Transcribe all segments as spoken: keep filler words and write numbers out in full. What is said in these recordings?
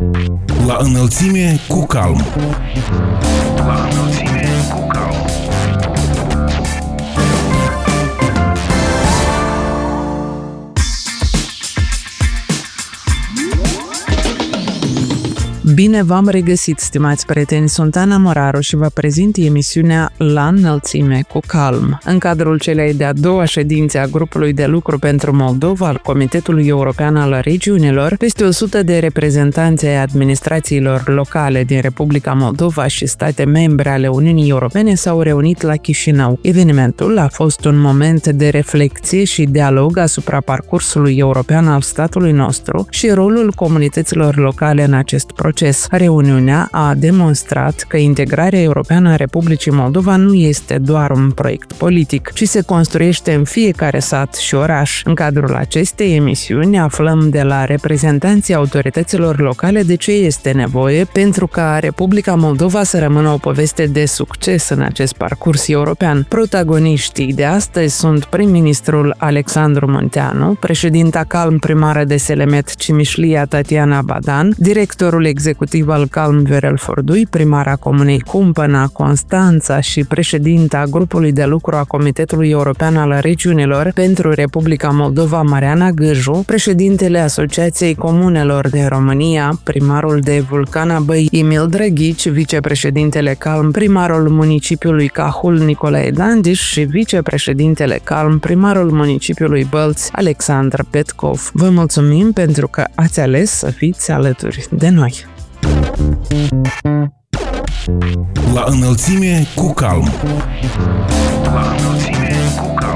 La înălțime cu calm. La înălțime cu calm. Bine v-am regăsit, stimați prieteni, sunt Ana Moraru și vă prezint emisiunea La înălțime cu calm. În cadrul celei de-a doua ședințe a grupului de lucru pentru Moldova al Comitetului European al Regiunilor, peste o sută de reprezentanți ai administrațiilor locale din Republica Moldova și state membre ale Uniunii Europene s-au reunit la Chișinău. Evenimentul a fost un moment de reflecție și dialog asupra parcursului european al statului nostru și rolul comunităților locale în acest proces. Reuniunea a demonstrat că integrarea europeană a Republicii Moldova nu este doar un proiect politic, ci se construiește în fiecare sat și oraș. În cadrul acestei emisiuni aflăm de la reprezentanții autorităților locale de ce este nevoie pentru ca Republica Moldova să rămână o poveste de succes în acest parcurs european. Protagoniștii de astăzi sunt prim-ministrul Alexandru Munteanu, președinta Calm primară de Selemet Cimișlia Tatiana Badan, directorul executiv al Calm Viorel Fordui, primara comunei Cumpăna Constanța și președinta grupului de lucru a Comitetului European al Regiunilor pentru Republica Moldova Mariana Gâju, președintele Asociației Comunelor de România, primarul de Vulcana Băi Emil Drăghici, vicepreședintele Calm, primarul municipiului Cahul Nicolae Dandiș și vicepreședintele Calm, primarul municipiului Bălți Alexandru Petkov. Vă mulțumim pentru că ați ales să fiți alături de noi. La înălțime cu calm. La înălțime cu calm.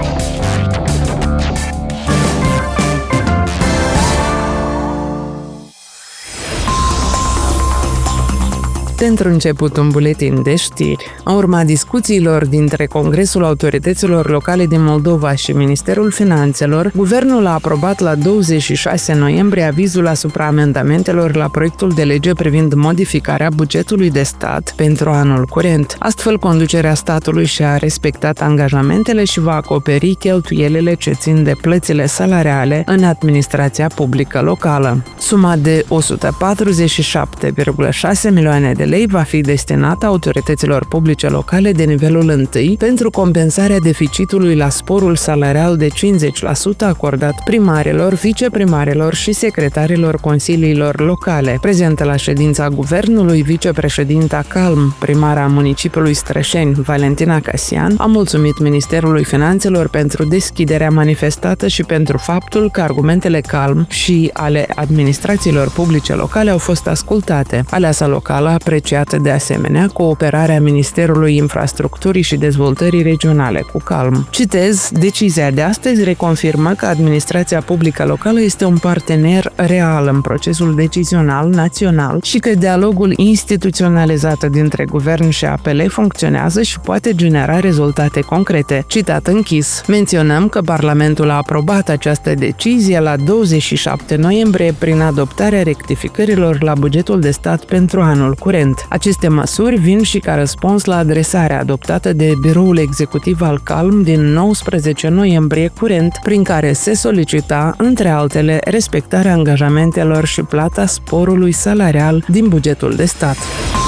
Pentru început, un buletin de știri. În urma discuțiilor dintre Congresul Autorităților Locale din Moldova și Ministerul Finanțelor, Guvernul a aprobat la douăzeci și șase noiembrie avizul asupra amendamentelor la proiectul de lege privind modificarea bugetului de stat pentru anul curent. Astfel, conducerea statului și-a respectat angajamentele și va acoperi cheltuielile ce țin de plățile salariale în administrația publică locală. Suma de o sută patruzeci și șapte virgulă șase milioane de lei va fi destinată autorităților publice locale de nivelul întâi pentru compensarea deficitului la sporul salarial de cincizeci la sută acordat primarilor, viceprimarilor și secretarilor consiliilor locale. Prezentă la ședința Guvernului, vicepreședinta Calm, primara municipiului Strășeni, Valentina Casian, a mulțumit Ministerului Finanțelor pentru deschiderea manifestată și pentru faptul că argumentele Calm și ale administrațiilor publice locale au fost ascultate. Aleasa locală a apreciată de asemenea cooperarea Ministerului Infrastructurii și Dezvoltării Regionale cu Calm. Citez, decizia de astăzi reconfirmă că administrația publică locală este un partener real în procesul decizional național și că dialogul instituționalizat dintre guvern și A P L funcționează și poate genera rezultate concrete. Citat închis. Menționăm că Parlamentul a aprobat această decizie la douăzeci și șapte noiembrie prin adoptarea rectificărilor la bugetul de stat pentru anul curent. Aceste măsuri vin și ca răspuns la adresarea adoptată de Biroul Executiv al Calm din nouăsprezece noiembrie curent, prin care se solicita, între altele, respectarea angajamentelor și plata sporului salarial din bugetul de stat.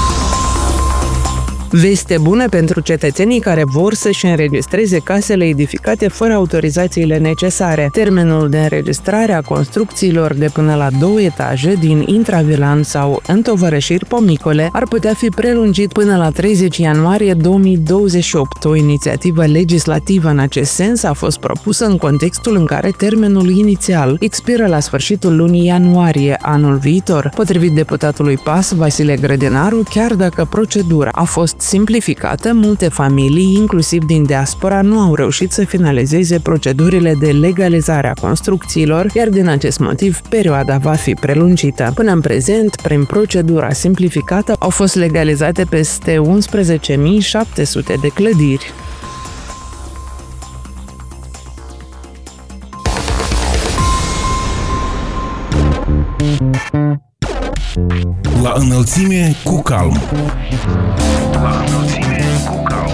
Veste bună pentru cetățenii care vor să-și înregistreze casele edificate fără autorizațiile necesare. Termenul de înregistrare a construcțiilor de până la două etaje din intravilan sau întovărășiri pomicole ar putea fi prelungit până la treizeci ianuarie două mii douăzeci și opt. O inițiativă legislativă în acest sens a fost propusă în contextul în care termenul inițial expiră la sfârșitul lunii ianuarie anul viitor. Potrivit deputatului P A S Vasile Grădinaru, chiar dacă procedura a fost simplificată, multe familii, inclusiv din diaspora, nu au reușit să finalizeze procedurile de legalizare a construcțiilor, iar din acest motiv perioada va fi prelungită. Până în prezent, prin procedura simplificată, au fost legalizate peste unsprezece mii șapte sute de clădiri. La înălțime cu calm. La înălțime cu calm.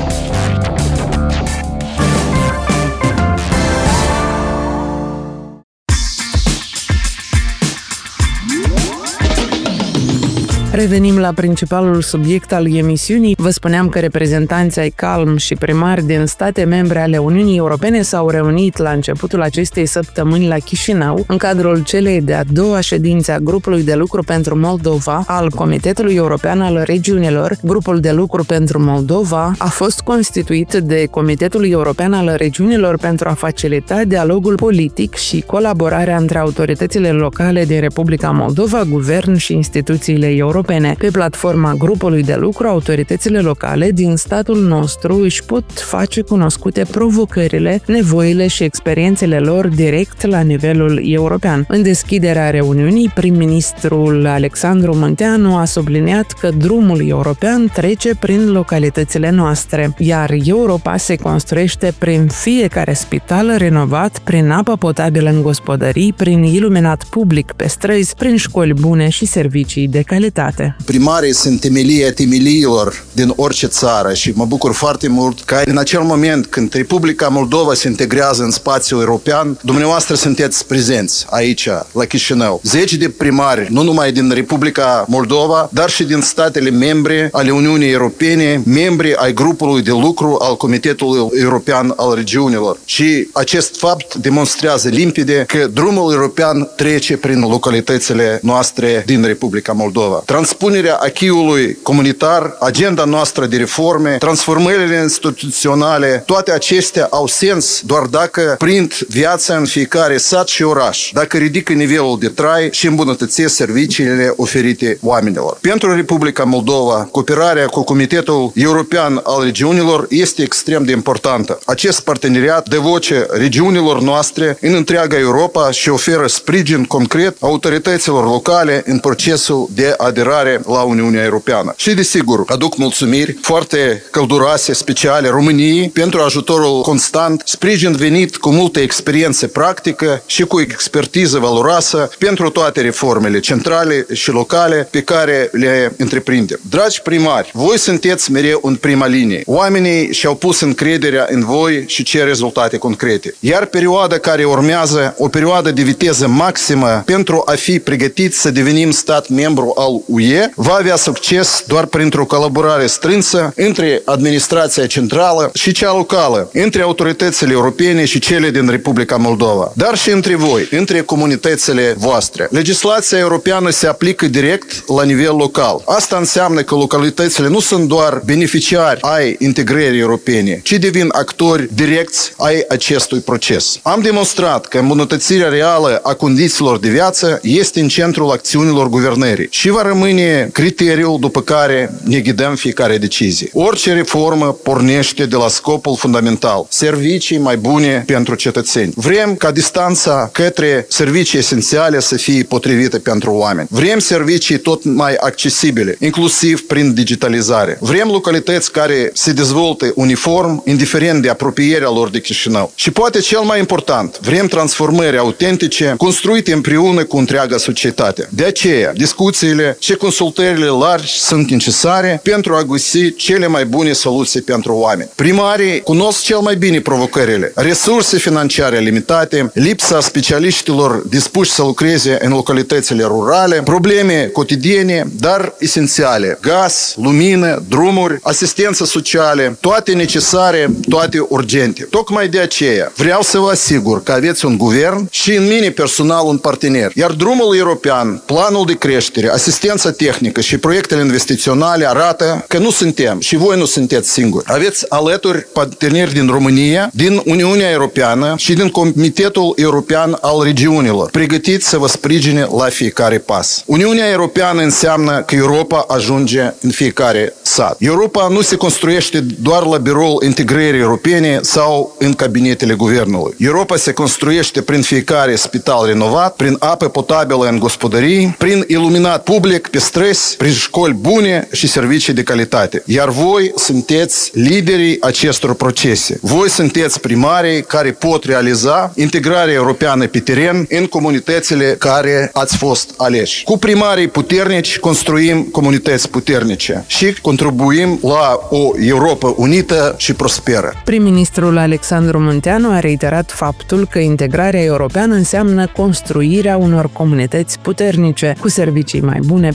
Revenim la principalul subiect al emisiunii. Vă spuneam că reprezentanții ai Calm și primari din state membre ale Uniunii Europene s-au reunit la începutul acestei săptămâni la Chișinău, în cadrul celei de-a doua ședințe a grupului de lucru pentru Moldova al Comitetului European al Regiunilor. Grupul de lucru pentru Moldova a fost constituit de Comitetul European al Regiunilor pentru a facilita dialogul politic și colaborarea între autoritățile locale din Republica Moldova, guvern și instituțiile europene. Pe platforma grupului de lucru, autoritățile locale din statul nostru își pot face cunoscute provocările, nevoile și experiențele lor direct la nivelul european. În deschiderea reuniunii, prim-ministrul Alexandru Munteanu a subliniat că drumul european trece prin localitățile noastre, iar Europa se construiește prin fiecare spital renovat, prin apă potabilă în gospodării, prin iluminat public pe străzi, prin școli bune și servicii de calitate. Primarii sunt temelia temeliilor din orice țară și mă bucur foarte mult că în acel moment când Republica Moldova se integrează în spațiul european, dumneavoastră sunteți prezenți aici, la Chișinău. Zeci de primari, nu numai din Republica Moldova, dar și din statele membre ale Uniunii Europene, membri ai grupului de lucru al Comitetului European al Regiunilor. Și acest fapt demonstrează limpede că drumul european trece prin localitățile noastre din Republica Moldova. Transpunerea acquis-ului comunitar, agenda noastră de reforme, transformările instituționale, toate acestea au sens doar dacă prind viața în fiecare sat și oraș, dacă ridică nivelul de trai și îmbunătățesc serviciile oferite oamenilor. Pentru Republica Moldova, cooperarea cu Comitetul European al Regiunilor este extrem de importantă. Acest parteneriat dă voce regiunilor noastre în întreaga Europa și oferă sprijin concret autorităților locale în procesul de aderare la Uniunea Europeană. Și desigur, aduc mulțumiri foarte călduroase, speciale României pentru ajutorul constant, sprijin venit cu multă experiență practică și cu expertiză valoroasă pentru toate reformele centrale și locale pe care le întreprindem. Dragi primari, voi sunteți mereu în prima linie. Oamenii și-au pus încrederea în voi și cer rezultate concrete. Iar perioada care urmează, o perioadă de viteză maximă pentru a fi pregătiți să devenim stat membru al U E, va avea succes doar printr-o colaborare strânsă între administrația centrală și cea locală, între autoritățile europene și cele din Republica Moldova, dar și între voi, între comunitățile voastre. Legislația europeană se aplică direct la nivel local. Asta înseamnă că localitățile nu sunt doar beneficiari ai integrării europene, ci devin actori direcți ai acestui proces. Am demonstrat că îmbunătățirea reală a condițiilor de viață este în centrul acțiunilor guvernării și va rămâne criteriul după care ne ghidăm fiecare decizie. Orice reformă pornește de la scopul fundamental: servicii mai bune pentru cetățeni. Vrem ca distanța către servicii esențiale să fie potrivită pentru oameni. Vrem servicii tot mai accesibile, inclusiv prin digitalizare. Vrem localități care se dezvoltă uniform, indiferent de apropierea lor de Chișinău. Și poate cel mai important, vrem transformări autentice, construite împreună cu întreaga societate. De aceea, discuțiile și consultările largi sunt necesare pentru a găsi cele mai bune soluții pentru oameni. Primarii cunosc cel mai bine provocările: resurse financiare limitate, lipsa specialiștilor dispuși să lucreze în localitățile rurale, probleme cotidiene, dar esențiale: gaz, lumină, drumuri, asistență socială, toate necesare, toate urgente. Tocmai de aceea vreau să vă asigur că aveți un guvern și în mine personal un partener. Iar drumul european, planul de creștere, asistența tehnică și proiectele investiționale arată că nu suntem și voi nu sunteți singuri. Aveți alături parteneri din România, din Uniunea Europeană și din Comitetul European al Regiunilor, pregătiți să vă sprijine la fiecare pas. Uniunea Europeană înseamnă că Europa ajunge în fiecare sat. Europa nu se construiește doar la biroul integrării europene sau în cabinetele guvernului. Europa se construiește prin fiecare spital renovat, prin apă potabilă în gospodării, prin iluminat public pe străzi, prin școli bune și servicii de calitate. Iar voi sunteți liderii acestor procese. Voi sunteți primarii care pot realiza integrarea europeană pe teren în comunitățile care ați fost aleși. Cu primarii puternici construim comunități puternice și contribuim la o Europa unită și prosperă. Prim-ministrul Alexandru Munteanu a reiterat faptul că integrarea europeană înseamnă construirea unor comunități puternice, cu servicii mai bune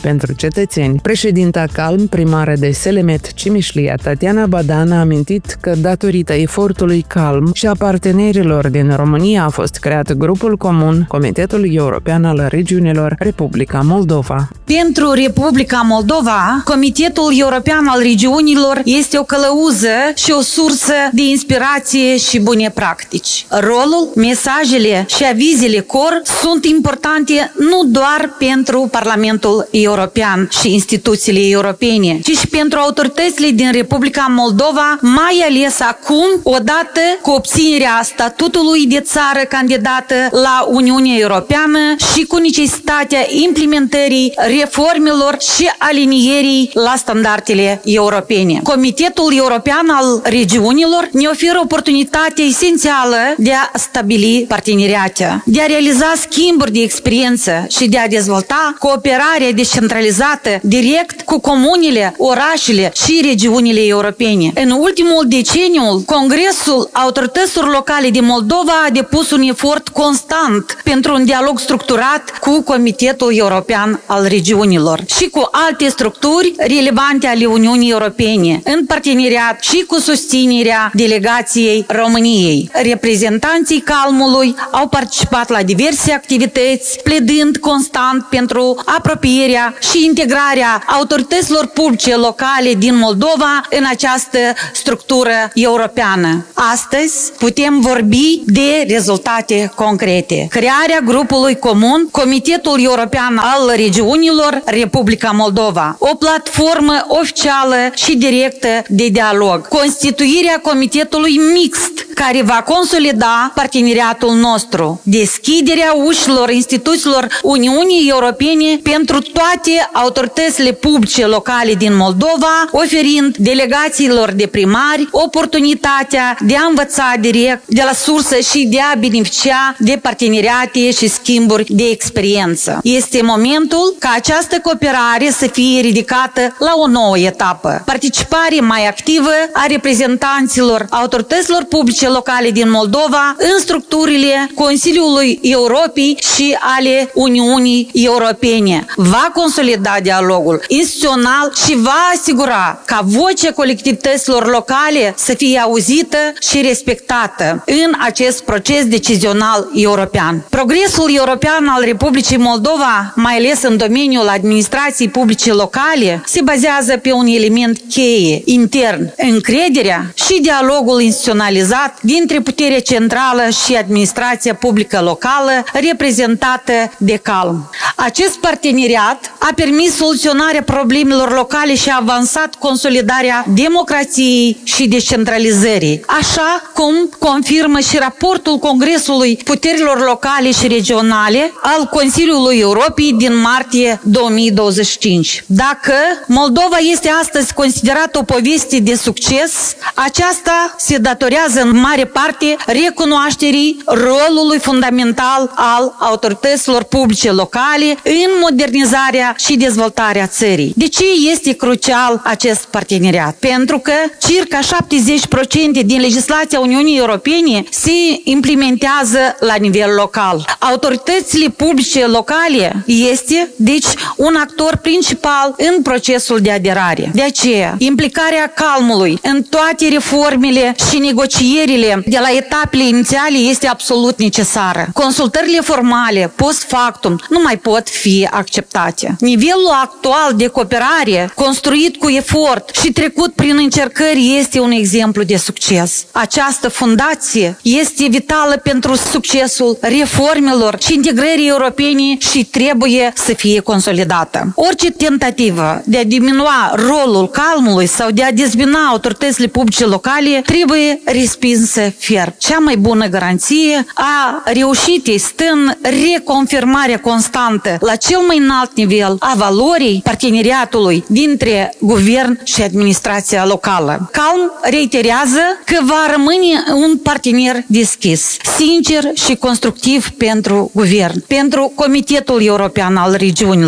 pentru cetățeni. Președinta Calm, primară de Selemet Cimișlia, Tatiana Badan, a amintit că datorită efortului Calm și a partenerilor din România a fost creat grupul comun Comitetul European al Regiunilor Republica Moldova. Pentru Republica Moldova, Comitetul European al Regiunilor este o călăuză și o sursă de inspirație și bune practici. Rolul, mesajele și avizele C O R sunt importante nu doar pentru Parlamentul European și instituțiile europene, ci și pentru autoritățile din Republica Moldova, mai ales acum, odată cu obținerea statutului de țară candidată la Uniunea Europeană și cu necesitatea implementării reformelor și alinierii la standardele europene. Comitetul European al Regiunilor ne oferă oportunitatea esențială de a stabili parteneriate, de a realiza schimburi de experiență și de a dezvolta cooperarea descentralizată direct cu comunele, orașele și regiunile europene. În ultimul deceniu, Congresul Autorităților Locale de Moldova a depus un efort constant pentru un dialog structurat cu Comitetul European al Regiunilor și cu alte structuri relevante ale Uniunii Europene, în parteneriat și cu susținerea delegației României. Reprezentanții Calmului au participat la diverse activități, pledând constant pentru apropierea și integrarea autorităților publice locale din Moldova în această structură europeană. Astăzi putem vorbi de rezultate concrete. Crearea grupului comun Comitetul European al Regiunilor Republica Moldova, o platformă oficială și directă de dialog, constituirea comitetului mixt care va consolida parteneriatul nostru, deschiderea ușilor instituțiilor Uniunii Europene pentru toate autoritățile publice locale din Moldova, oferind delegațiilor de primari oportunitatea de a învăța direct de la sursă și de a beneficia de parteneriate și schimburi de experiență. Este momentul ca această cooperare să fie ridicată la o nouă etapă. Participare mai activă a reprezentanților autorităților publice locale din Moldova în structurile Consiliului Europei și ale Uniunii Europene. Va consolida dialogul instituțional și va asigura ca vocea colectivităților locale să fie auzită și respectată în acest proces decizional european. Progresul european al Republicii Moldova, mai ales în domeniul administrației publice locale, se bazează pe un element cheie, intern, încrederea și dialogul instituționalizat dintre puterea centrală și administrația publică locală reprezentată de Calm. Acest parteneriat a permis soluționarea problemelor locale și a avansat consolidarea democrației și descentralizării, așa cum confirmă și raportul Congresului Puterilor Locale și Regionale al Consiliului Europei din martie două mii douăzeci și cinci. Dacă Moldova este astăzi considerată o poveste de succes, aceasta se datorează în mare parte recunoașterii rolului fundamental al autorităților publice locale în modernizarea și dezvoltarea țării. De ce este crucial acest parteneriat? Pentru că circa șaptezeci la sută din legislația Uniunii Europene se implementează la nivel local. Autoritățile publice locale este, deci, un actor principal în procesul de aderare. De aceea, implicarea Calmului în toate reformele și negocierile de la etapele inițiale este absolut necesară. Consultările formale, post factum, nu mai pot fi acceptate. Nivelul actual de cooperare, construit cu efort și trecut prin încercări, este un exemplu de succes. Această fundație este vitală pentru succesul reformelor și integrării europene și trebuie să fie consolidată. Orice tentativă de a diminua rolul Calmului sau de a dezbina autoritățile publice locale trebuie respinsă ferm. Cea mai bună garanție a reușitei stă în reconfirmarea constantă la cel mai înalt nivel a valorii parteneriatului dintre guvern și administrația locală. Calm reiterează că va rămâne un partener deschis, sincer și constructiv pentru guvern, pentru Comitetul European al Regiunilor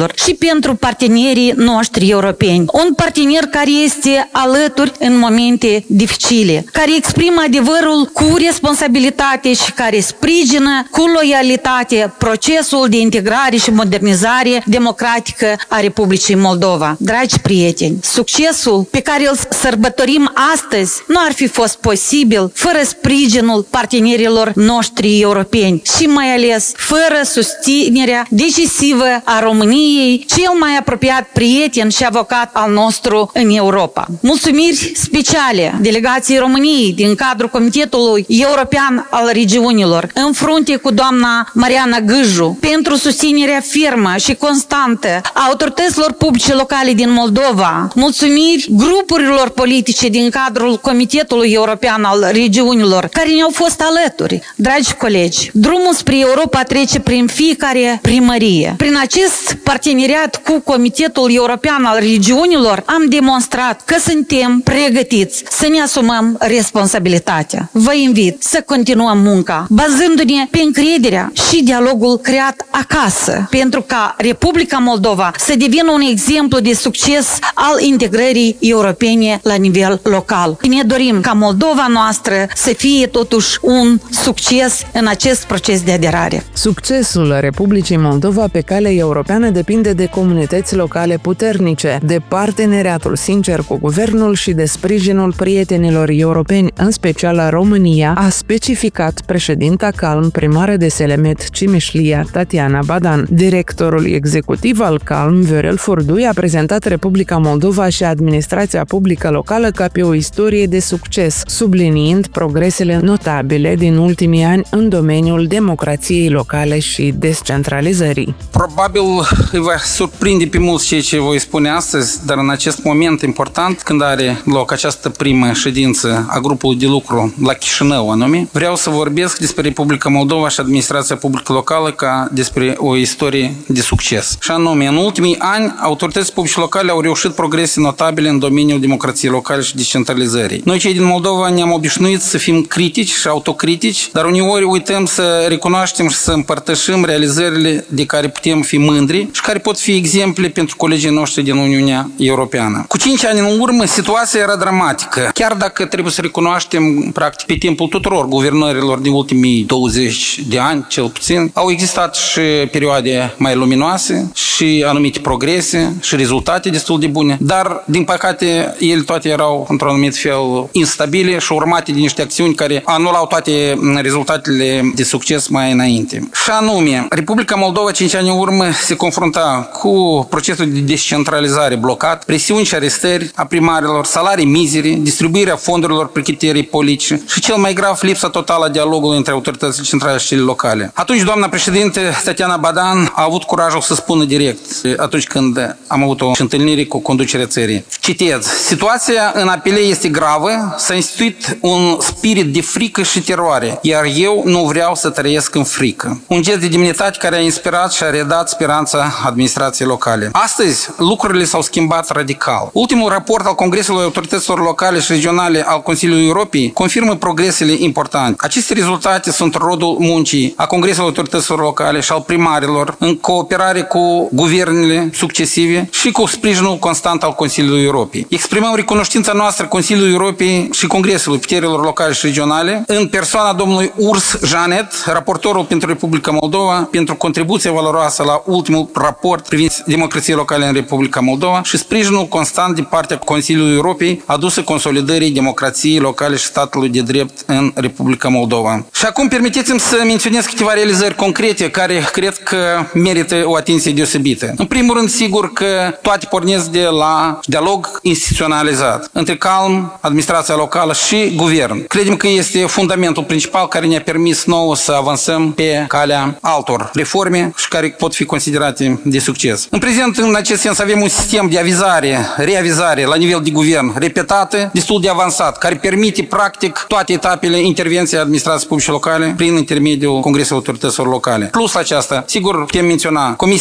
regiunilor și pentru partenerii noștri europeni. Un partener care este alături în momente dificile, care exprimă adevărul cu responsabilitate și care sprijină cu loialitate procesul de integrare și modernizare democratică a Republicii Moldova. Dragi prieteni, succesul pe care îl sărbătorim astăzi nu ar fi fost posibil fără sprijinul partenerilor noștri europeni și mai ales fără susținerea decisivă a României, cel mai apropiat prieten și avocat al nostru în Europa. Mulțumiri speciale delegației României din cadrul Comitetului European al Regiunilor, în frunte cu doamna Mariana Gâju, pentru susținerea fermă și constantă a autorităților publice locale din Moldova. Mulțumiri grupurilor politice din cadrul Comitetului European al Regiunilor, care ne-au fost alături. Dragi colegi, drumul spre Europa trece prin fiecare primărie. Prin acest parteneriat cu Comitetul European al Regiunilor am demonstrat că suntem pregătiți să ne asumăm responsabilitatea. Vă invit să continuăm munca, bazându-ne pe încrederea și dialogul creat acasă, pentru ca Republica Moldova să devină un exemplu de succes al integrării europene la nivel local. Ne dorim ca Moldova noastră să fie totuși un succes în acest proces de aderare. Succesul Republicii Moldova pe cale europeană depinde de comunități locale puternice, de parteneriatul sincer cu guvernul și de sprijinul prietenilor europeni, în special a România, a specificat președinta Calm, primară de Selemet Cimișlia, Tatiana Badan. Directorul executiv al Calm, Viorel Furdui, a prezentat Republica Moldova și administrația publică locală ca pe o istorie de succes, subliniind progresele notabile din ultimii ani în domeniul democrației locale și descentralizării. Probabil îi va surprinde pe mulți ceea ce voi spune astăzi, dar în acest moment important, când are loc această primă ședință a grupului de lucru la Chișinău anume, vreau să vorbesc despre Republica Moldova și administrația publică locală ca despre o istorie de succes. Și anume, în ultimii ani, autoritățile publice locale au reușit progrese notabile în domeniul democrației locale și descentralizării. Noi, cei din Moldova, ne-am obișnuit să fim critici și autocritici, dar uneori uităm să recunoaștem și să împărtășim realizările de care putem fi mândri și care pot fi exemple pentru colegii noștri din Uniunea Europeană. Cu cinci ani în urmă, situația era dramatică. Chiar dacă trebuie să recunoaștem, practic, pe timpul tuturor guvernărilor din ultimii douăzeci de ani, cel puțin, au existat și perioade mai luminoase și anumite progrese și rezultate destul de bune, dar, din păcate, ele toate erau, într-un anumit fel, instabile și urmate de niște acțiuni care anulau toate rezultatele de succes mai înainte. Și anume, Republica Moldova, cinci ani în urmă, se confrunta cu procesul de descentralizare blocat, presiuni și arestări a primarilor, salarii mizere, distribuirea fondurilor pe criterii politice și, cel mai grav, lipsa totală a dialogului între autoritățile centrale și cele locale. Atunci, doamna președinte Tatiana Badan a avut curajul să spună direct, atunci când am avut o întâlnire cu conducerea țării. Citez: situația în apele este gravă, s-a instituit un spirit de frică și teroare, iar eu nu vreau să trăiesc în frică. Un gest de demnitate care a inspirat și a redat speranța administrației locale. Astăzi, lucrurile s-au schimbat radical. Ultimul raport al Congresului Autorităților Locale și Regionale al Consiliului Europei confirmă progresele importante. Aceste rezultate sunt rodul muncii a Congresului Autorităților Locale și al primarilor în cooperare cu guvernele succesive și cu sprijinul constant al Consiliului Europei. Exprimăm recunoștința noastră Consiliului Europei și Congresului Puterilor Locale și Regionale în persoana domnului Urs Janet, raportorul pentru Republica Moldova, pentru contribuția valoroasă la ultimul raport privind democrației locale în Republica Moldova și sprijinul constant din partea Consiliului Europei adusă consolidării democrației locale și statului de drept în Republica Moldova. Și acum permiteți-mi să menționez câteva realizări concrete care cred că merită o atenție deosebită. În primul rând, sigur că toate pornesc de la dialog instituționalizat între Calm, administrația locală și guvern. Credem că este fundamentul principal care ne-a permis nouă să avansăm pe calea altor reforme și care pot fi considerate de succes. În prezent, în acest sens, avem un sistem de avizare, reavizare la nivel de guvern repetată, destul de avansat, care permite practic toate etapele intervenției administrației publice locale prin intermediul Congresului Autorităților Locale. Plus aceasta, sigur, putem menționa Comisia Paritară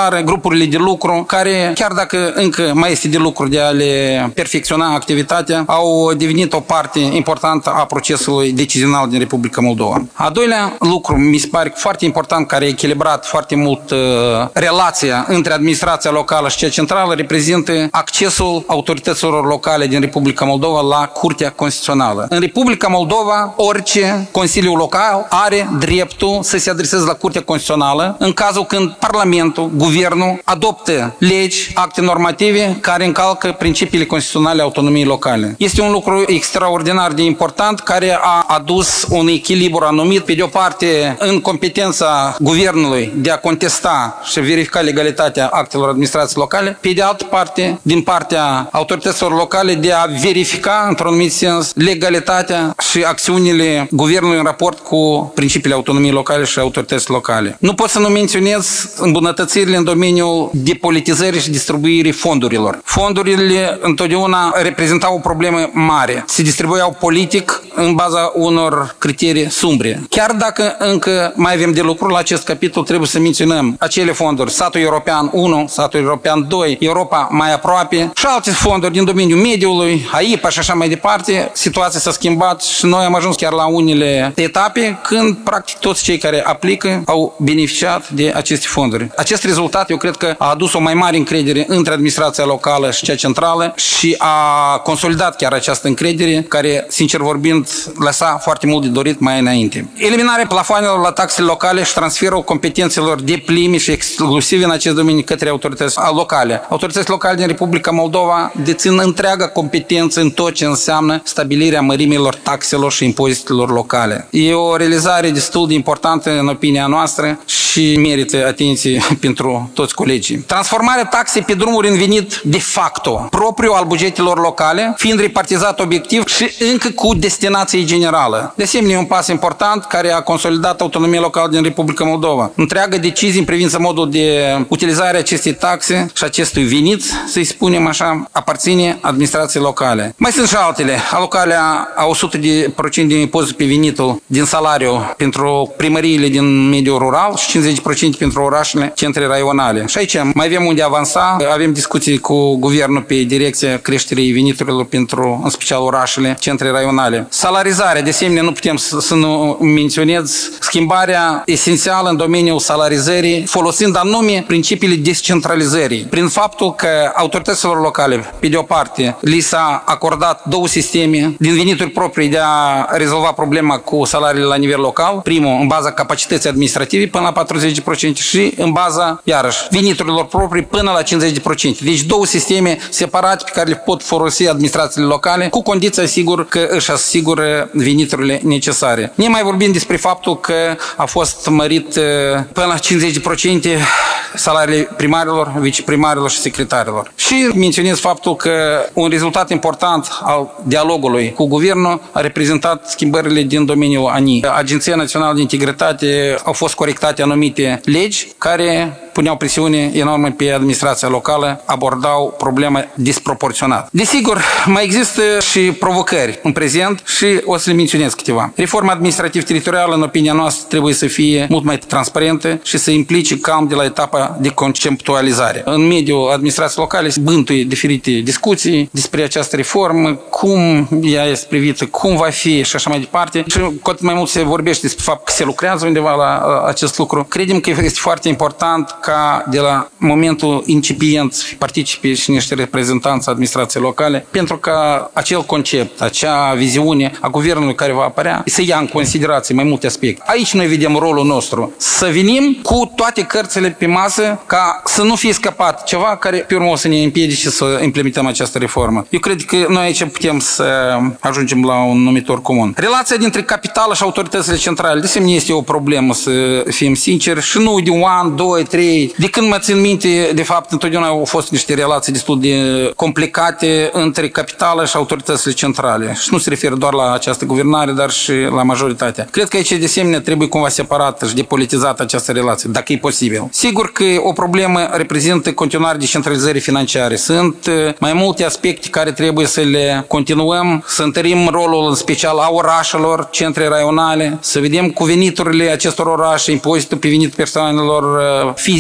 parlamentară, grupurile de lucru, care, chiar dacă încă mai este de lucru de a le perfecționa activitatea, au devenit o parte importantă a procesului decizional din Republica Moldova. A doilea lucru, mi se pare foarte important, care a echilibrat foarte mult uh, relația între administrația locală și cea centrală, reprezintă accesul autorităților locale din Republica Moldova la Curtea Constituțională. În Republica Moldova, orice Consiliu Local are dreptul să se adreseze la Curtea Constituțională în cazul când Parlamentul, Guvernul adoptă legi, acte normative care încalcă principiile constituționale autonomiei locale. Este un lucru extraordinar de important care a adus un echilibru anumit, pe de o parte în competența Guvernului de a contesta și verifica legalitatea actelor administrației locale, pe de altă parte din partea autorităților locale de a verifica într-un anumit sens legalitatea și acțiunile Guvernului în raport cu principiile autonomiei locale și autorității locale. Nu pot să nu menționez îmbunătățirile în domeniul depolitizării și distribuirii fondurilor. Fondurile întotdeauna reprezentau o problemă mare. Se distribuiau politic în baza unor criterii sumbre. Chiar dacă încă mai avem de lucru la acest capitol, trebuie să menționăm acele fonduri, Satul European unu, Satul European doi, Europa mai aproape și alte fonduri din domeniul mediului, A I P A și așa mai departe. Situația s-a schimbat și noi am ajuns chiar la unele etape când practic toți cei care aplică au beneficiat de aceste fonduri. Acest rezultat eu cred că a adus o mai mare încredere între administrația locală și cea centrală și a consolidat chiar această încredere care, sincer vorbind, lăsa foarte mult de dorit mai înainte. Eliminarea plafoanelor la taxele locale și transferul competențelor depline și exclusive în acest domeniu către autorități locale. Autoritățile locale din Republica Moldova dețin întreaga competență în tot ce înseamnă stabilirea mărimilor taxelor și impozitelor locale. E o realizare destul de importantă în opinia noastră și merită atenție pentru toți colegii. Transformarea taxei pe drumuri în venit de facto propriu al bugetelor locale, fiind repartizat obiectiv și încă cu destinație generală. De asemenea, un pas important care a consolidat autonomia locală din Republica Moldova. Întreaga decizie în privința modul de utilizare a acestei taxe și acestui venit, să-i spunem așa, aparține administrației locale. Mai sunt și altele. Alocarea a o sută la sută din impozit pe venitul din salariu pentru primăriile din mediul rural și cincizeci la sută pentru orașele, centre raionale. Și aici mai avem unde avansa. Avem discuții cu guvernul pe direcția creșterii veniturilor pentru, în special, orașele, centre raionale. Salarizarea, de asemenea, nu putem să, să nu menționez schimbarea esențială în domeniul salarizării, folosind anume principiile descentralizării. Prin faptul că autorităților locale, pe de o parte, li s-a acordat două sisteme din venituri proprii de a rezolva problema cu salariile la nivel local. Primul, în baza capacității administrative, până la patruzeci la sută și în baza, iarăși, veniturilor proprii până la cincizeci la sută. Deci două sisteme separate pe care le pot folosi administrațiile locale, cu condiția, sigur, că își asigură veniturile necesare. Ne mai vorbim despre faptul că a fost mărit până la cincizeci la sută salariile primarilor, viceprimarilor și secretarilor. Și menționez faptul că un rezultat important al dialogului cu guvernul a reprezentat schimbările din domeniul A N I. Agenția Națională de Integritate au fost corectate anumite legi care puneau presiune enormă pe administrația locală, abordau problema disproporționat. Desigur, mai există și provocări în prezent și o să le menționez câteva. Reforma administrativ-teritorială, în opinia noastră, trebuie să fie mult mai transparentă și să implice cam de la etapa de conceptualizare. În mediul administrației locale se bântuie diferite discuții despre această reformă, cum ea este privită, cum va fi și așa mai departe. Și cu atât mai mult se vorbește despre faptul că se lucrează undeva la acest lucru. Credem că este foarte important ca de la momentul incipient să participe și niște reprezentanți administrației locale, pentru ca acel concept, acea viziune a guvernului care va apărea, să ia în considerație mai multe aspecte. Aici noi vedem rolul nostru. Să venim cu toate cărțile pe masă ca să nu fie scăpat ceva care pe urmă o să ne împiedice să implementăm această reformă. Eu cred că noi aici putem să ajungem la un numitor comun. Relația dintre capitală și autoritățile centrale, de asemenea, este o problemă, să fim sinceri, și nu de un an, doi, trei. De când mă țin minte, de fapt, întotdeauna au fost niște relații destul de complicate între capitală și autoritățile centrale. Și nu se referă doar la această guvernare, dar și la majoritatea. Cred că aici, de asemenea, trebuie cumva separată și depolitizată această relație, dacă e posibil. Sigur că o problemă reprezintă continuarea descentralizării financiare. Sunt mai multe aspecte care trebuie să le continuăm, să întărim rolul în special a orașelor, centre raionale, să vedem cu veniturile acestor orașe, impozitul pe venit persoanelor fizice,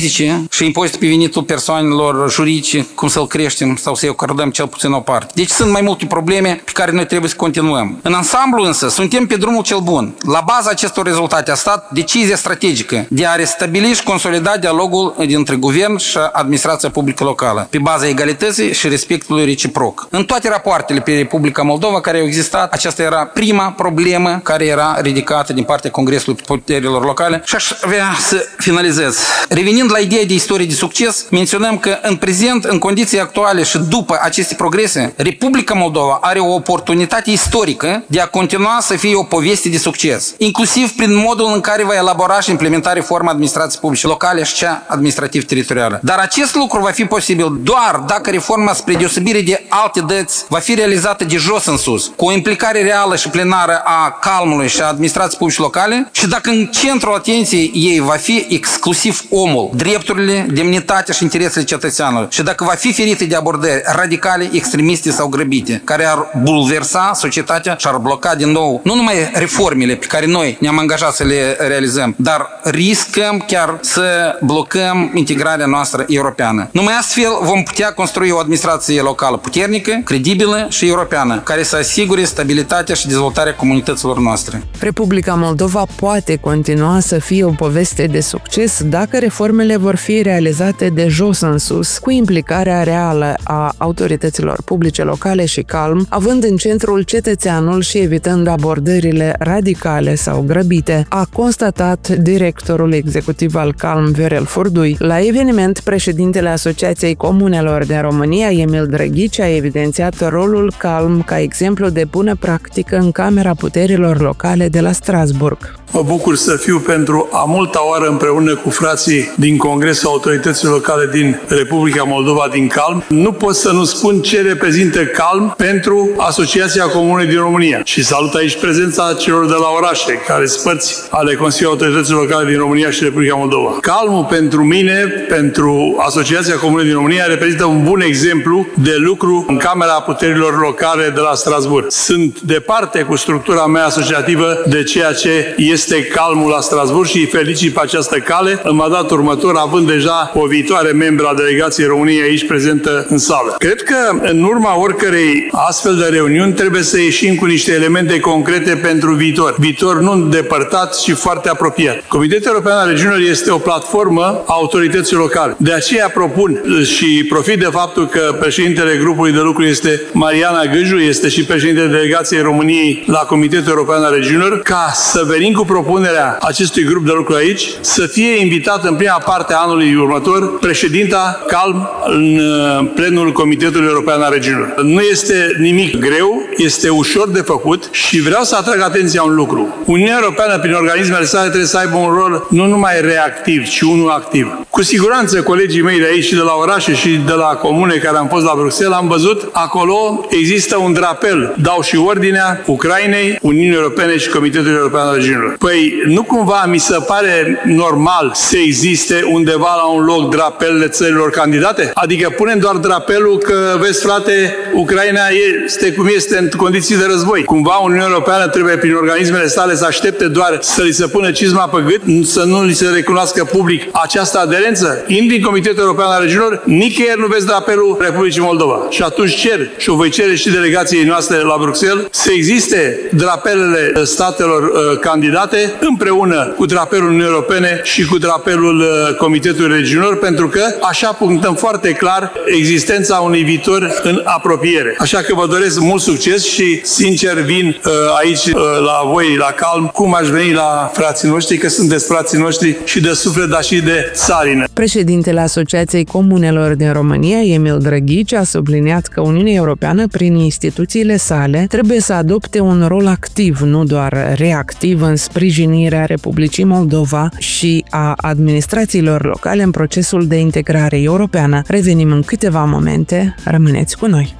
fizice și impozite pe venitul persoanelor juridice, cum să-l creștem sau să-i acordăm cel puțin o parte. Deci sunt mai multe probleme pe care noi trebuie să continuăm. În ansamblu însă, suntem pe drumul cel bun. La baza acestor rezultate a stat decizia strategică de a restabili și consolida dialogul dintre guvern și administrația publică locală, pe baza egalității și respectului reciproc. În toate rapoartele pe Republica Moldova care au existat, aceasta era prima problemă care era ridicată din partea Congresului Puterilor Locale și aș vrea să finalizez. Revenind la ideea de istorie de succes, menționăm că în prezent, în condiții actuale și după aceste progrese, Republica Moldova are o oportunitate istorică de a continua să fie o poveste de succes, inclusiv prin modul în care va elabora și implementa reforma administrației publice locale și cea administrativ-teritorială. Dar acest lucru va fi posibil doar dacă reforma, spre deosebire de alte dăți, va fi realizată de jos în sus, cu o implicare reală și plenară a calmului și a administrației publice locale și dacă în centrul atenției ei va fi exclusiv omul, drepturile, demnitatea și interesele cetățeanului și dacă va fi ferită de abordări radicale, extremiste sau grăbite, care ar bulversa societatea și ar bloca din nou nu numai reformele pe care noi ne-am angajat să le realizăm, dar riscăm chiar să blocăm integrarea noastră europeană. Numai astfel vom putea construi o administrație locală puternică, credibilă și europeană, care să asigure stabilitatea și dezvoltarea comunităților noastre. Republica Moldova poate continua să fie o poveste de succes dacă reformele vor fi realizate de jos în sus, cu implicarea reală a autorităților publice locale și calm, având în centrul cetățeanul și evitând abordările radicale sau grăbite, a constatat directorul executiv al Calm, Viorel Furdui. La eveniment, președintele Asociației Comunelor din România, Emil Drăghici, a evidențiat rolul Calm ca exemplu de bună practică în Camera Puterilor Locale de la Strasburg. Mă bucur să fiu pentru a multa oară împreună cu frații din Congresul Autorităților Locale din Republica Moldova, din Calm. Nu pot să nu spun ce reprezintă Calm pentru Asociația Comunei din România. Și salut aici prezența celor de la orașe, care sunt părți ale Consiliului Autorităților Locale din România și Republica Moldova. Calmul pentru mine, pentru Asociația Comunei din România, reprezintă un bun exemplu de lucru în Camera Puterilor Locale de la Strasburg. Sunt departe cu structura mea asociativă de ceea ce este este Calmul la Strasburg și îi felicit pe această cale în mandatul următor, având deja o viitoare membră a delegației României aici prezentă în sală. Cred că în urma oricărei astfel de reuniuni trebuie să ieșim cu niște elemente concrete pentru viitor. Viitor nu îndepărtat și foarte apropiat. Comitetul European al Regiunilor este o platformă a autorităților locale. De aceea propun și profit de faptul că președintele grupului de lucru este Mariana Gâju, este și președintele delegației României la Comitetul European al Regiunilor, ca să venim cu propunerea acestui grup de lucru aici, să fie invitat în prima parte a anului următor președinta Calm în plenul Comitetului European al Regiunilor. Nu este nimic greu, este ușor de făcut și vreau să atrag atenția un lucru. Uniunea Europeană, prin organismele sale, trebuie să aibă un rol nu numai reactiv, ci unul activ. Cu siguranță colegii mei de aici și de la orașe și de la comune care am fost la Bruxelles, am văzut acolo există un drapel. Dau și ordinea Ucrainei, Uniunii Europene și Comitetului European al Regiunilor. Păi, nu cumva mi se pare normal să existe undeva la un loc drapelele țărilor candidate? Adică punem doar drapelul că, vezi frate, Ucraina este cum este în condiții de război. Cumva Uniunea Europeană trebuie prin organismele sale să aștepte doar să li se pună cizma pe gât, să nu li se recunoască public această aderență? Intri în Comitetul European al Regiunilor, nicăieri nu vezi drapelul Republicii Moldova. Și atunci cer, și o voi cere și delegației noastre la Bruxelles, să existe drapelele statelor uh, candidate împreună cu drapelul Uniunii Europene și cu drapelul uh, Comitetului Regiunilor, pentru că așa punctăm foarte clar existența unui viitor în apropiere. Așa că vă doresc mult succes și sincer vin uh, aici uh, la voi, la Calm, cum aș veni la frații noștri, că sunteți frații noștri și de suflet, dar și de țarină. Președintele Asociației Comunelor din România, Emil Drăghici, a subliniat că Uniunea Europeană, prin instituțiile sale, trebuie să adopte un rol activ, nu doar reactiv, în sprijinirea Republicii Moldova și a administrațiilor locale în procesul de integrare europeană. Revenim în câteva momente, rămâneți cu noi!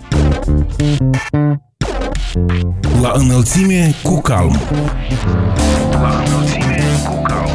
La înălțime cu Calm. La înălțime cu Calm.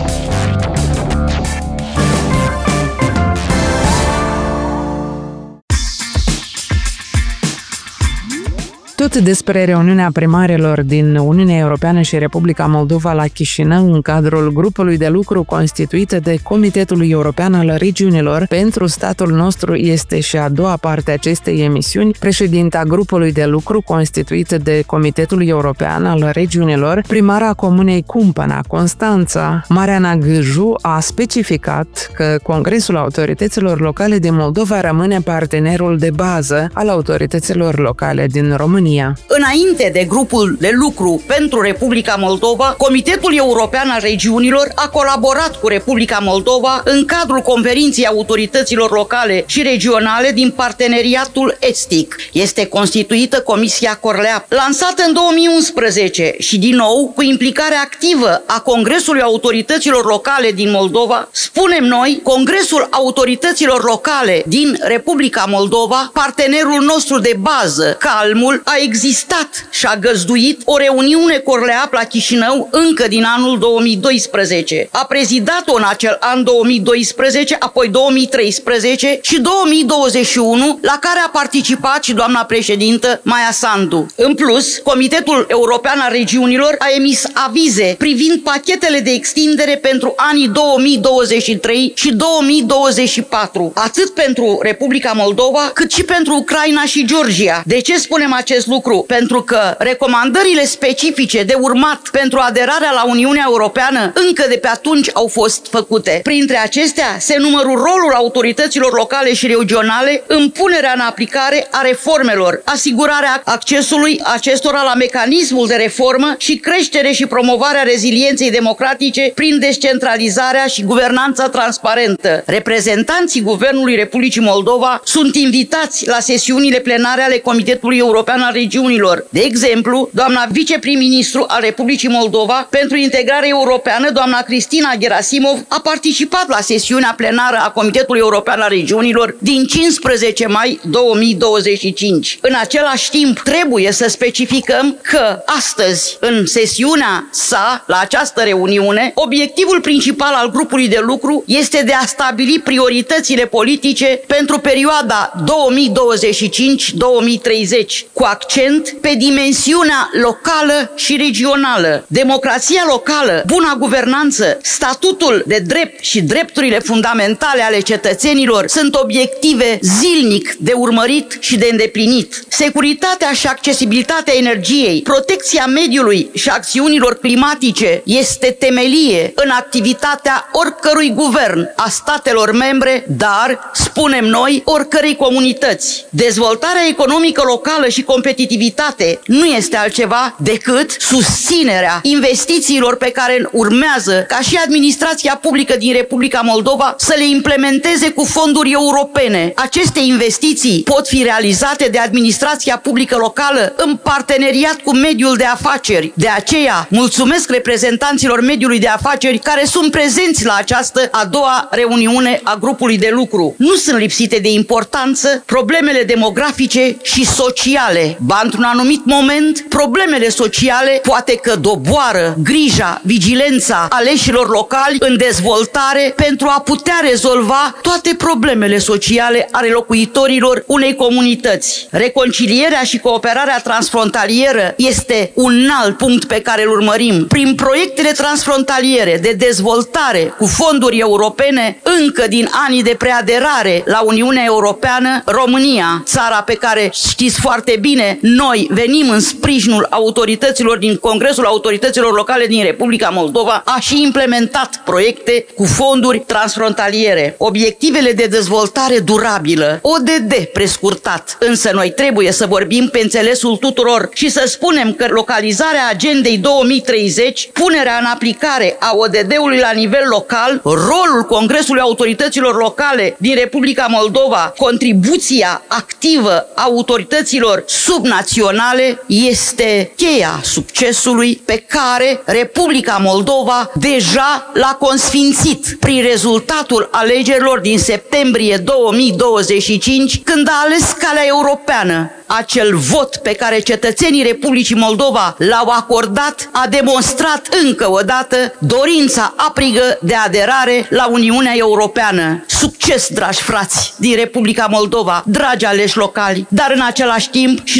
Tot despre reuniunea primarilor din Uniunea Europeană și Republica Moldova la Chișinău în cadrul grupului de lucru constituit de Comitetul European al Regiunilor pentru statul nostru este și a doua parte a acestei emisiuni. Președinta grupului de lucru constituit de Comitetul European al Regiunilor, primara comunei Cumpăna, Constanța, Mariana Gâju, a specificat că Congresul Autorităților Locale din Moldova rămâne partenerul de bază al autorităților locale din România. Înainte de grupul de lucru pentru Republica Moldova, Comitetul European al Regiunilor a colaborat cu Republica Moldova în cadrul conferinței autorităților locale și regionale din parteneriatul estic. Este constituită Comisia Corleap, lansată în două mii unsprezece și din nou cu implicarea activă a Congresului Autorităților Locale din Moldova. Spunem noi, Congresul Autorităților Locale din Republica Moldova, partenerul nostru de bază, Calmul, a existat și a găzduit o reuniune Corleap la Chișinău încă din anul două mii doisprezece. A prezidat-o în acel an două mii doisprezece, apoi două mii treisprezece și două mii douăzeci și unu, la care a participat și doamna președintă Maia Sandu. În plus, Comitetul European al Regiunilor a emis avize privind pachetele de extindere pentru anii două mii douăzeci și trei și două mii douăzeci și patru, atât pentru Republica Moldova, cât și pentru Ucraina și Georgia. De ce spunem acest lucru? Pentru că recomandările specifice de urmat pentru aderarea la Uniunea Europeană încă de pe atunci au fost făcute. Printre acestea se numără rolul autorităților locale și regionale în punerea în aplicare a reformelor, asigurarea accesului acestora la mecanismul de reformă și creștere și promovarea rezilienței democratice prin descentralizarea și guvernanța transparentă. Reprezentanții Guvernului Republicii Moldova sunt invitați la sesiunile plenare ale Comitetului European al Regiunilor. De exemplu, doamna viceprim-ministru al Republicii Moldova pentru integrare europeană, doamna Cristina Gerasimov, a participat la sesiunea plenară a Comitetului European al Regiunilor din cincisprezece mai două mii douăzeci și cinci. În același timp, trebuie să specificăm că astăzi, în sesiunea sa, la această reuniune, obiectivul principal al grupului de lucru este de a stabili prioritățile politice pentru perioada două mii douăzeci și cinci două mii treizeci, cu accent pe dimensiunea locală și regională. Democrația locală, buna guvernanță, statutul de drept și drepturile fundamentale ale cetățenilor sunt obiective zilnic de urmărit și de îndeplinit. Securitatea și accesibilitatea energiei, protecția mediului și acțiunilor climatice este temelie în activitatea oricărui guvern a statelor membre, dar, spunem noi, oricărei comunități. Dezvoltarea economică locală și competitivitate nu este altceva decât susținerea investițiilor pe care urmează ca și administrația publică din Republica Moldova să le implementeze cu fonduri europene. Aceste investiții pot fi realizate de administrația publică locală în parteneriat cu mediul de afaceri. De aceea, mulțumesc reprezentanților mediului de afaceri care sunt prezenți la această a doua reuniune a grupului de lucru. Nu sunt lipsite de importanță problemele demografice și sociale. Ba, într-un anumit moment, problemele sociale poate că doboară grija, vigilența aleșilor locali în dezvoltare pentru a putea rezolva toate problemele sociale ale locuitorilor unei comunități. Reconcilierea și cooperarea transfrontalieră este un alt punct pe care îl urmărim. Prin proiectele transfrontaliere de dezvoltare cu fonduri europene, încă din anii de preaderare la Uniunea Europeană, România, țara pe care știți foarte bine, noi venim în sprijinul autorităților din Congresul Autorităților Locale din Republica Moldova, a și implementat proiecte cu fonduri transfrontaliere. Obiectivele de dezvoltare durabilă, O D D prescurtat, însă noi trebuie să vorbim pe înțelesul tuturor și să spunem că localizarea agendei două mii treizeci, punerea în aplicare a O D D-ului la nivel local, rolul Congresului Autorităților Locale din Republica Moldova, contribuția activă a autorităților subnaționale este cheia succesului pe care Republica Moldova deja l-a consfințit prin rezultatul alegerilor din septembrie două mii douăzeci și cinci, când a ales calea europeană. Acel vot pe care cetățenii Republicii Moldova l-au acordat a demonstrat încă o dată dorința aprigă de aderare la Uniunea Europeană. Succes, dragi frați din Republica Moldova, dragi aleși locali, dar în același timp și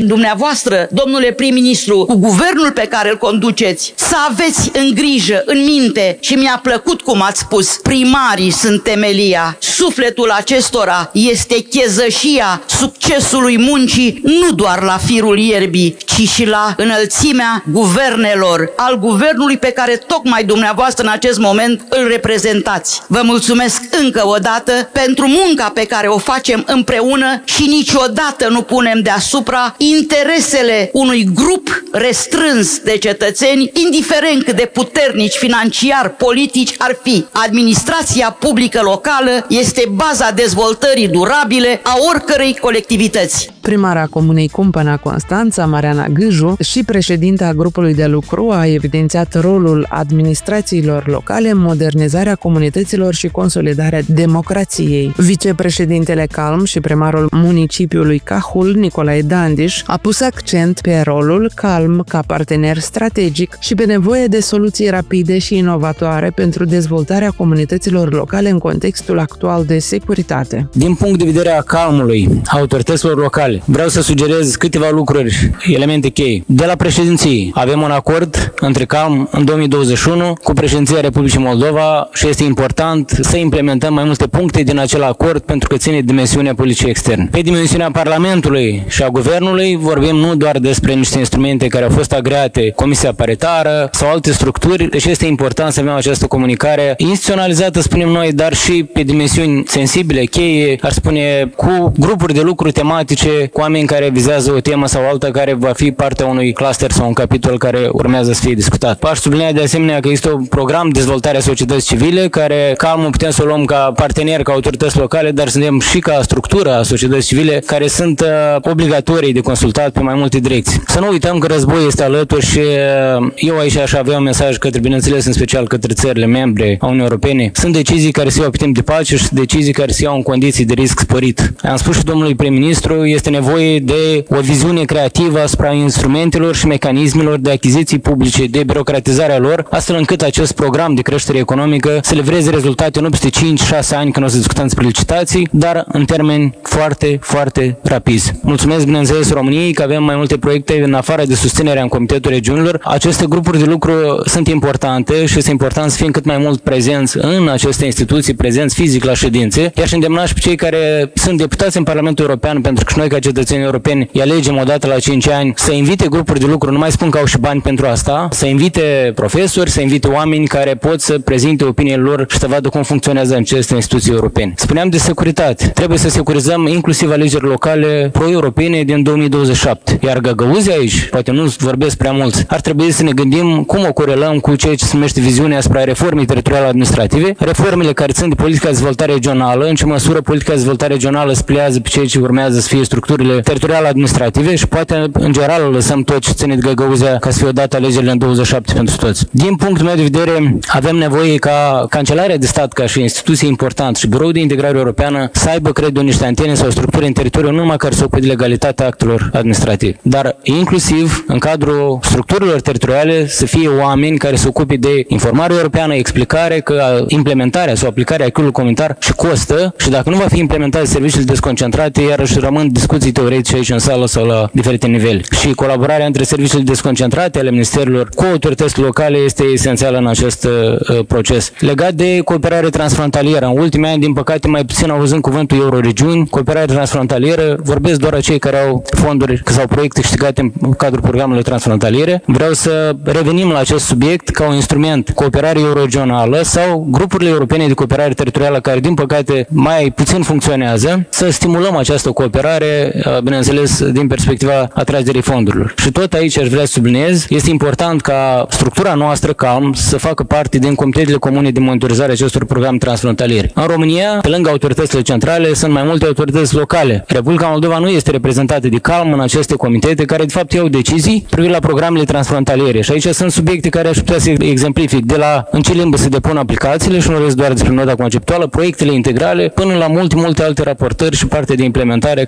dumneavoastră, domnule prim-ministru, cu guvernul pe care îl conduceți, să aveți în grijă, în minte, și mi-a plăcut cum ați spus, primarii sunt temelia. Sufletul acestora este chezășia succesului muncii, nu doar la firul ierbii, ci și la înălțimea guvernelor, al guvernului pe care tocmai dumneavoastră în acest moment îl reprezentați. Vă mulțumesc încă o dată pentru munca pe care o facem împreună și niciodată nu punem deasupra interesele unui grup restrâns de cetățeni, indiferent cât de puternici financiar, politici ar fi. Administrația publică locală este baza dezvoltării durabile a oricărei colectivități. Primara Comunei Cumpăna Constanța, Mariana Gâju, și președinta grupului de lucru a evidențiat rolul administrațiilor locale în modernizarea comunităților și consolidarea democrației. Vicepreședintele Calm și primarul municipiului Cahul, Nicolae Dandiș, a pus accent pe rolul Calm ca partener strategic și pe nevoie de soluții rapide și inovatoare pentru dezvoltarea comunităților locale în contextul actual de securitate. Din punct de vedere a Calmului, autorităților locale, vreau să sugerez câteva lucruri, elemente cheie. De la președinție avem un acord între Calm în două mii douăzeci și unu cu președinția Republicii Moldova și este important să implementăm mai multe puncte din acel acord pentru că ține dimensiunea politicii externe. Pe dimensiunea Parlamentului și a Guvernului vorbim nu doar despre niște instrumente care au fost agreate, Comisia Paritară sau alte structuri, deci este important să avem această comunicare instituționalizată, spunem noi, dar și pe dimensiuni sensibile, cheie, ar spune, cu grupuri de lucru tematice, cu oameni care vizează o temă sau alta care va fi partea unui cluster sau un capitol care urmează să fie discutat. Aș sublinia de asemenea că este un program de dezvoltare a societății civile care Calmul putem să o luăm ca partener, ca autorități locale, dar suntem și ca structură a societății civile care sunt uh, obligatorii de consultat pe mai multe direcții. Să nu uităm că războiul este alături și uh, eu aici aș avea un mesaj către, bineînțeles, în special către țările membre a Uniunii Europene. Sunt decizii care se iau pe timp de pace și decizii care se iau în condiții de risc sporit. Am spus și domnului prim-ministru, este nevoie de o viziune creativă asupra instrumentelor și mecanismelor de achiziții publice, de birocratizarea lor, astfel încât acest program de creștere economică să livreze rezultate nu peste cinci șase ani când o să discutăm despre licitații, dar în termeni foarte, foarte rapizi. Mulțumesc, bineînțeles, României că avem mai multe proiecte în afară de susținerea în Comitetul Regiunilor. Aceste grupuri de lucru sunt importante și este important să fim cât mai mult prezenți în aceste instituții, prezenți fizic la ședințe. I-aș îndemna și pe cei care sunt deputați în Parlamentul European, pentru că și noi ca cetățeni europeni îi alegem o dată la cinci ani, să invite grupuri de lucru, nu mai spun că au și bani pentru asta, să invite profesori, să invite oameni care pot să prezinte opiniile lor și să vadă cum funcționează aceste instituții europene. Spuneam de securitate. Trebuie să securizăm inclusiv alegeri locale pro-europene din două mii douăzeci și șapte. Iar Găgăuzii aici, poate nu vorbesc prea mulți, ar trebui să ne gândim cum o corelăm cu ceea ce se numește viziunea asupra reformei teritoriale administrative, reformele care țin de politica de dezvoltare regională, în ce măsură politica de dezvoltare regională se pliază pe ceea ce urmează să fie structurile teritoriale administrative și poate în general lăsăm tot ce ține de Găgăuzia ca să fie odată alegerile în douăzeci și șapte pentru toți. Din punctul meu de vedere, avem nevoie ca Cancelarea de Stat ca și instituție importantă și Biroul de Integrare Europeană să aibă, cred eu, niște antene sau structuri în teritoriu, nu numai care se ocupe de legalitatea actelor administrative, dar inclusiv în cadrul structurilor teritoriale să fie oameni care se ocupe de informare europeană, explicare că implementarea sau aplicarea acquis-ului comunitar și costă și dacă nu va fi implementat de serviciile desconcentrate, iarăși rămân discuții teoretice aici în sală sau la diferite nivele. Și colaborarea între serviciile desconcentrate ale ministerilor cu autoritățile locale este esențială în acest uh, proces. Legat de cooperare transfrontalieră, în ultimii ani, din păcate, mai puțin auzând cuvântul euroregiuni, cooperare transfrontalieră, vorbesc doar a cei care au fonduri sau proiecte câștigate în cadrul programelor transfrontaliere. Vreau să revenim la acest subiect ca un instrument, cooperare euroregională sau grupurile europene de cooperare teritorială care, din păcate, mai puțin funcționează, să stimulăm această cooperare, bineînțeles, din perspectiva atragerii fondurilor. Și tot aici aș vrea să subliniez, este important ca structura noastră, Calm, să facă parte din comitetele comune de monitorizare acestor programe transfrontaliere. În România, pe lângă autoritățile centrale, sunt mai multe autorități locale. Republica Moldova nu este reprezentată de Calm în aceste comitete care, de fapt, iau decizii privind la programele transfrontaliere. Și aici sunt subiecte care aș putea să exemplific de la în ce limbă se depun aplicațiile și nu vorbesc doar despre nota conceptuală, proiectele integrale, până la multe, multe alte raportări și parte de implementare care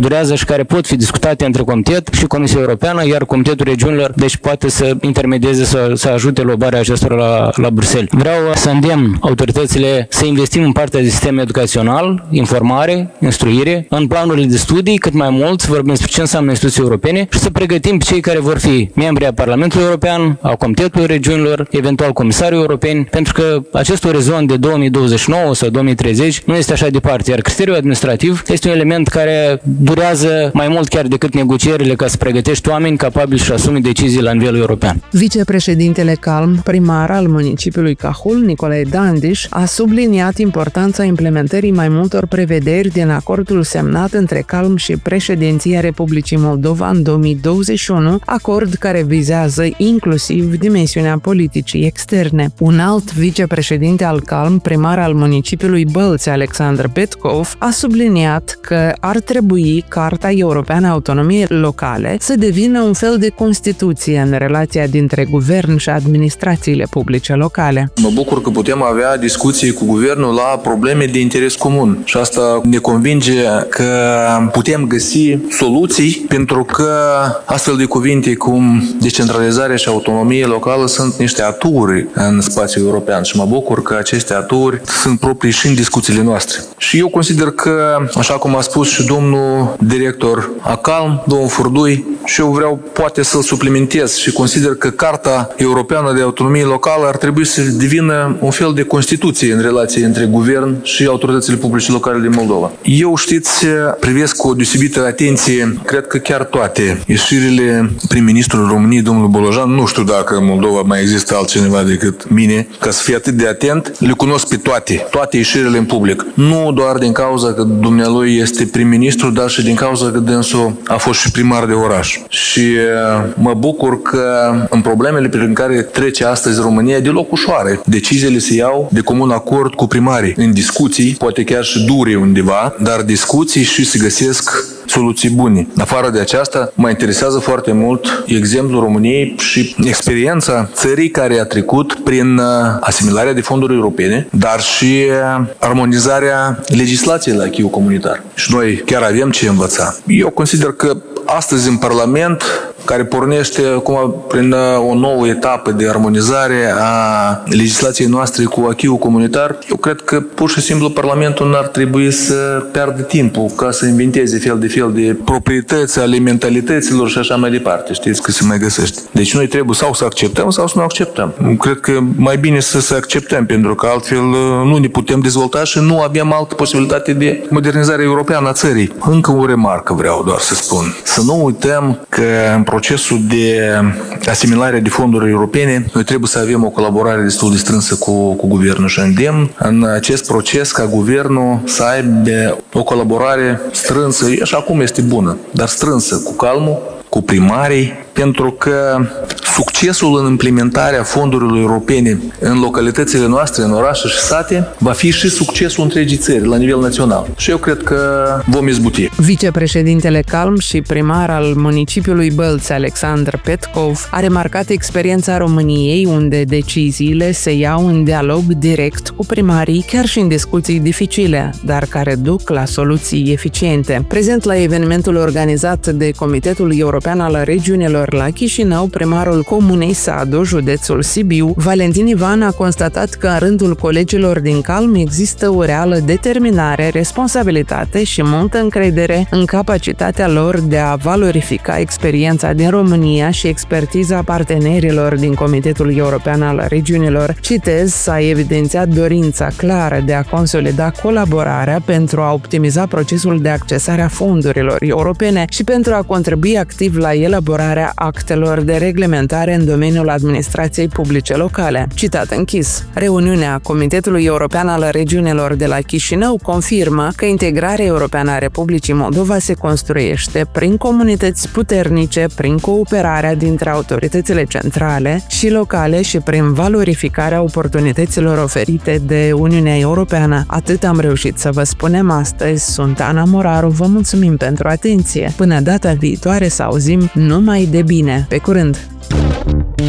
durează și care pot fi discutate între Comitet și Comisia Europeană, iar Comitetul Regiunilor deci poate să intermedieze, să, să ajute la luarea acestora la, la Bruxelles. Vreau să îndemn autoritățile să investim în partea de sistem educațional, informare, instruire, în planurile de studii, cât mai mult, să vorbim despre ce înseamnă instituții europene și să pregătim pe cei care vor fi membri ai Parlamentului European, a Comitetului Regiunilor, eventual comisarii europeni, pentru că acest orizont de două mii douăzeci și nouă sau două mii treizeci nu este așa departe, iar criteriul administrativ este un element care durează mai mult chiar decât negocierile ca să pregătești oameni capabili și asumi decizii la nivel european. Vicepreședintele Calm, primar al municipiului Cahul, Nicolae Dandiș, a subliniat importanța implementării mai multor prevederi din acordul semnat între Calm și președinția Republicii Moldova în două mii douăzeci și unu, acord care vizează inclusiv dimensiunea politicii externe. Un alt vicepreședinte al Calm, primar al municipiului Bălți, Alexandru Petkov, a subliniat că ar trebui Carta Europeană a Autonomiei Locale să devină un fel de Constituție în relația dintre guvern și administrațiile publice locale. Mă bucur că putem avea discuții cu guvernul la probleme de interes comun și asta ne convinge că putem găsi soluții, pentru că astfel de cuvinte cum decentralizare și autonomie locală sunt niște aturi în spațiul european și mă bucur că aceste aturi sunt proprii și în discuțiile noastre. Și eu consider că, așa cum a spus și domnul director a Calm, domnul Furdui, și eu vreau poate să-l suplimentez și consider că Carta Europeană de Autonomie Locală ar trebui să devină un fel de Constituție în relație între guvern și autoritățile publice locale din Moldova. Eu, știți, privesc cu o deosebită atenție, cred că chiar toate ieșirile prim-ministrului României, domnul Bolojan, nu știu dacă în Moldova mai există altcineva decât mine, ca să fie atât de atent, le cunosc pe toate, toate ieșirile în public. Nu doar din cauza că dumnealui este prim-ministru, dar și din cauza că dânsul a fost și primar de oraș. Și mă bucur că în problemele prin care trece astăzi România, deloc ușoare. Deciziile se iau de comun acord cu primarii, în discuții, poate chiar și dure undeva, dar discuții și se găsesc soluții bune. Afară de aceasta, mă interesează foarte mult exemplul României și experiența țării care a trecut prin asimilarea de fonduri europene, dar și armonizarea legislației la acquis comunitar. Și noi chiar avem ce învăța. Eu consider că astăzi în Parlament, care pornește acum prin o nouă etapă de armonizare a legislației noastre cu acquis comunitar, eu cred că pur și simplu Parlamentul n-ar trebui să piardă timpul ca să inventeze fel de fel de proprietăți ale mentalităților și așa mai departe. Știți că se mai găsește. Deci noi trebuie sau să acceptăm sau să nu acceptăm. Cred că mai bine să să acceptăm, pentru că altfel nu ne putem dezvolta și nu avem altă posibilitate de modernizare europeană a țării. Încă o remarcă vreau doar să spun. Să nu uităm că în procesul de asimilare de fonduri europene, noi trebuie să avem o colaborare destul de strânsă cu, cu guvernul și îndemn în acest proces ca guvernul să aibă o colaborare strânsă, așa cum este bună, dar strânsă cu Calmul, cu primarii, pentru că succesul în implementarea fondurilor europene în localitățile noastre, în orașe și sate, va fi și succesul întregii țări, la nivel național. Și eu cred că vom izbuti. Vicepreședintele Calm și primar al municipiului Bălți, Alexandru Petkov, a remarcat experiența României, unde deciziile se iau în dialog direct cu primarii, chiar și în discuții dificile, dar care duc la soluții eficiente. Prezent la evenimentul organizat de Comitetul European al Regiunilor la Chișinău, primarul comunei Sadu, județul Sibiu, Valentin Ivan, a constatat că în rândul colegilor din Calm există o reală determinare, responsabilitate și multă încredere în capacitatea lor de a valorifica experiența din România și expertiza partenerilor din Comitetul European al Regiunilor. Citez, s-a evidențiat dorința clară de a consolida colaborarea pentru a optimiza procesul de accesare a fondurilor europene și pentru a contribui activ la elaborarea actelor de reglementare în domeniul administrației publice locale. Citat închis. Reuniunea Comitetului European al Regiunilor de la Chișinău confirmă că integrarea europeană a Republicii Moldova se construiește prin comunități puternice, prin cooperarea dintre autoritățile centrale și locale și prin valorificarea oportunităților oferite de Uniunea Europeană. Atât am reușit să vă spunem astăzi. Sunt Ana Moraru, vă mulțumim pentru atenție. Până data viitoare să auzim numai de bine. Pe curând!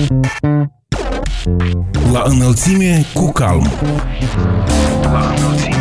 La înălțime cu Calm. La înălțime.